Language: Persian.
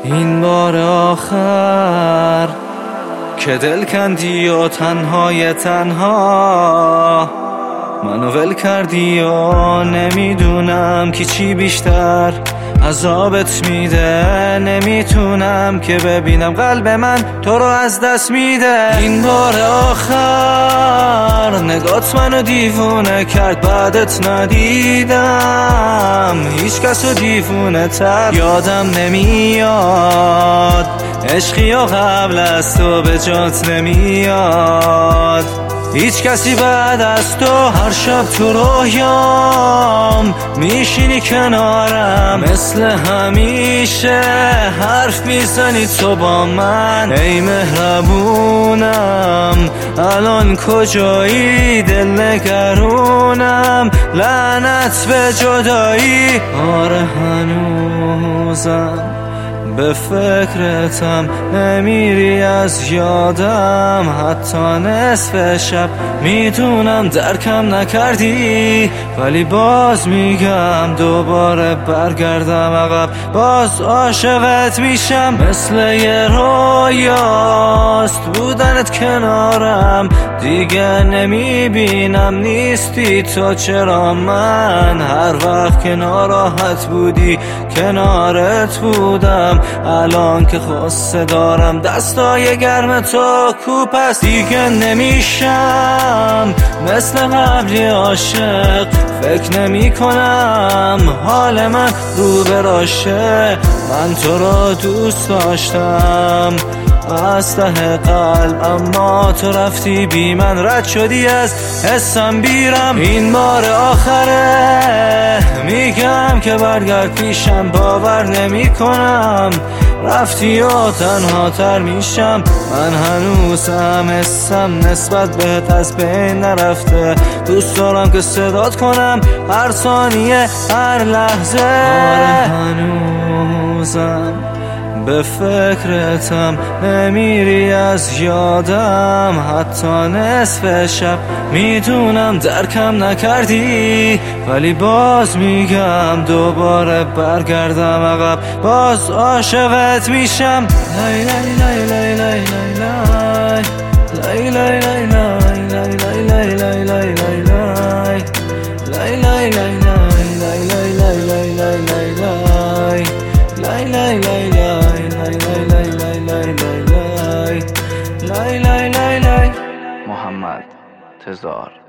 این بار آخر که دل کندی و تنهای تنها منو ول کردی و نمیدونم که چی بیشتر عذابت میده. نمیتونم که ببینم قلب من تو رو از دست میده. این بار آخر نگات منو دیوونه کرد، بعدت ندیدم هیچ کس رو دیوونه تر. یادم نمیاد عشقی و قبل از تو به جات نمیاد هیچ کسی بعد از تو. هر شب تو رویام میشینی کنارم مثل همیشه، حرف میزنی تو با من. ای مهربونم الان کجایی؟ دل نگرونم لعنت به جدایی. آره هنوزم به فکرتم، نمیری از یادم حتی نصف شب. میدونم درکم نکردی ولی باز میگم دوباره برگردم عقب، باز عاشقت میشم. مثل یه رویاست بودنت کنارم، دیگه نمیبینم نیستی تو. چرا من هر وقت که ناراحت بودی کنارت بودم؟ الان که خسته دارم دستای گرم تو کوپ است. دیگه نمیشم مثل قبلی عاشق، فکر نمی کنم حال من رو براشه. من تو رو دوست داشتم از ته قلب، اما تو رفتی بی من، رد شدی از حسم بیرم. این بار آخره میگم که برگرد پیشم، باور نمی کنم رفتی و تنها تر میشم. من هنوزم حسم نسبت بهت از بین نرفته، دوست دارم که صدات کنم هر ثانیه هر لحظه. آره هنوزم به فکرتم، نمیری از یادم حتی نصف شب. میدونم درکم نکردی ولی باز میگم دوباره برگردم عقب، باز عاشقت میشم. لای لای لای لای لای لای لای لای لای لای لای لای لای لای لای لای لای لای لای. محمد تزار.